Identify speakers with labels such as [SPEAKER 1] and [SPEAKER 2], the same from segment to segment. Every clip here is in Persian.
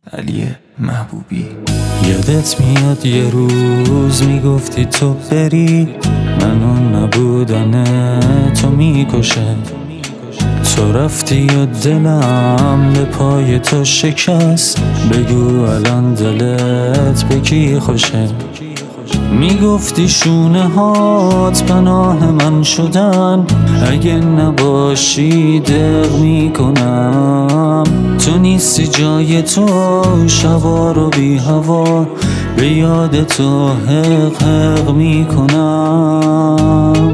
[SPEAKER 1] علی محبوبی.
[SPEAKER 2] یادت میاد یه روز میگفتی تو بری، منو نبودن تو میکشه. تو رفتی و دلم به پای تو شکست، بگو الان دلت به کی خوشه. میگفتی شونه هات پناه من شدن، اگه نباشی دق میکنم. تو نیستی جای تو شبا رو بی هوا، به یاد تو حق حق میکنم.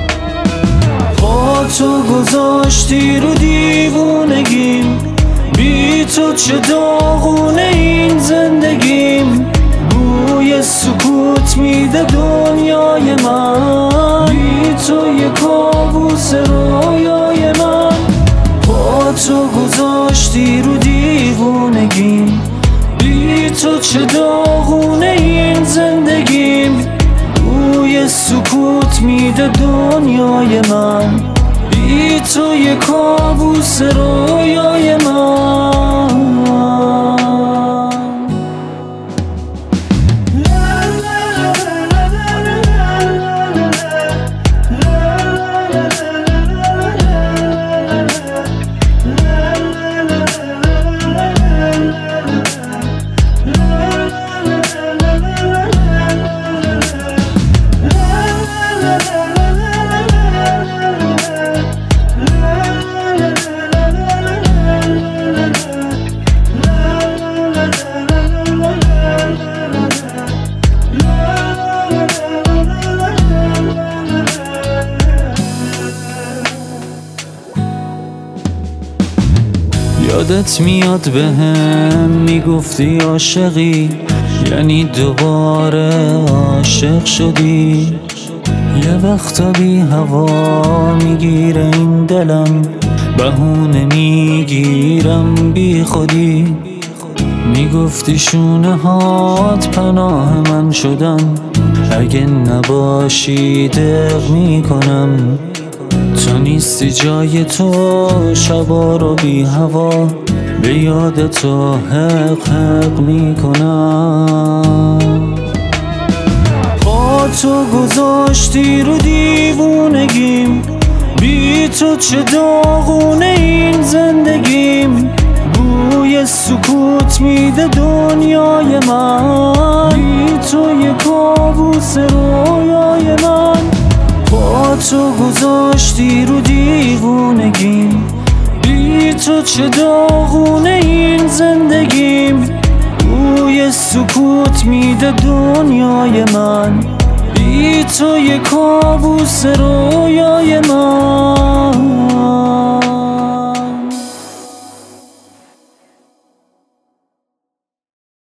[SPEAKER 2] پا تو گذاشتی رو دیوونگیم، بی تو چه داغونه این زندگیم. بوی سکوت میده دنیای من، بی تو یه کابوس رویای من. پا تو گذاشتی رو دیوونگیم، بی تو چه داغونه این زندگیم. بوی سکوت میده دنیای من، بی تو یه کابوس رویای من. یادت میاد بهم میگفتی عاشقی، یعنی دوباره عاشق شدی. یه وقتا بی هوا میگیره این دلم، بهونه میگیرم بی خودی. میگفتی شونه هات پناه من شدن، اگه نباشی دق میکنم. تو نیستی جای تو شبا رو بی هوا، به یاد تو حق حق میکنم. پا تو گذاشتی رو دیوونگیم، بی تو چه داغونه این زندگیم. بوی سکوت میده دنیای من، بی تو یه کابوس رویای من. پا تو گذاشتی رو دیوونگیم، بی تو چه داغونه این زندگیم. بوی سکوت میده دنیای من، بی تو یه کابوس رویای من.